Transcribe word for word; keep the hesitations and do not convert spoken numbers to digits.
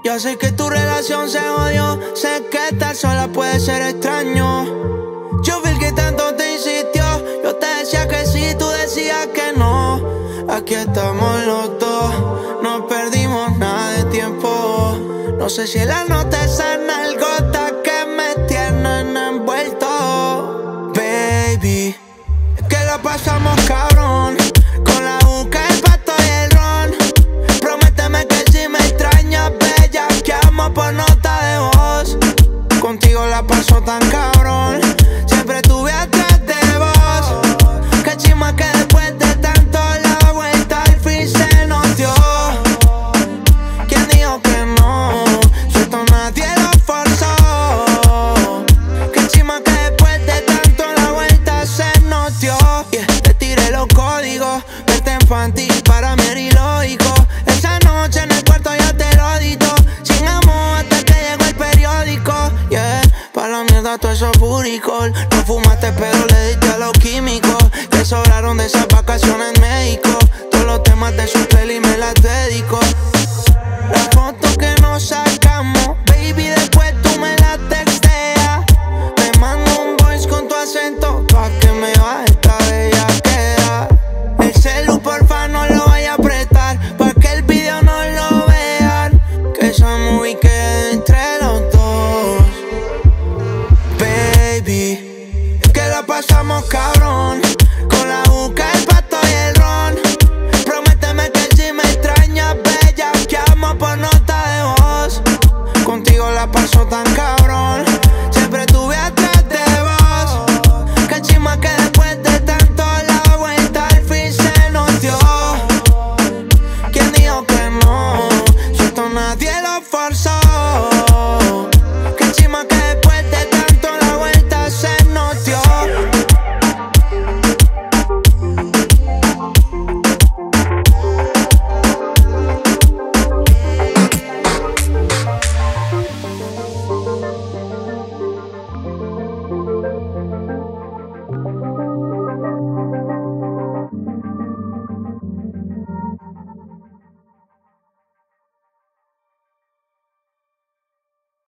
Yo sé que tu relación se jodió, sé que estar sola puede ser extraño. Yo vi el que tanto te insistió, yo te decía que sí, tú decías que no. Aquí estamos los dos, no perdimos nada de tiempo. No sé si la nota esa nalgota que me tienen envuelto. Baby, es que la pasamos cabrón, con la juca, el pato y el ron. Prométeme que si me extrañas, bella, que amo por nota de voz. Contigo la paso tan cabrón, siempre estuve atrás de vos. Que chima que después de tanto la vuelta al fin se nos dio. ¿Quién dijo que no? Si esto nadie lo forzó. Que chima que después de tanto la vuelta se nos dio. Yeah, te tiré los códigos, verte infantil para mí era ilógico. Esa noche en el cuarto ya te lo dito, sin amor hasta que llegó el periódico. Yeah, pa' la mierda todo eso buricol. No fumaste pero le diste a los químicos que sobraron de esas vacaciones en México. Todos los temas de su peli me las dedico. Las fotos que nos sacamos, baby, después tú me las texteas. Te mando un voice con tu acento pa' que me baje esta bellaquera. El celu porfa no lo vaya a apretar, pa' que el video no lo vean, que esa movie quede entre los dos. Baby, es que la pasamos cabrón, con la juca, el pato y el ron. Prométeme que si me extrañas, bella, que amo por nota de voz. Contigo la paso tan cabrón, siempre estuve atrás de vos. Que chima que después de tanto la vuelta al fin se nos dio. ¿Quién dijo que no? Si esto nadie lo fue.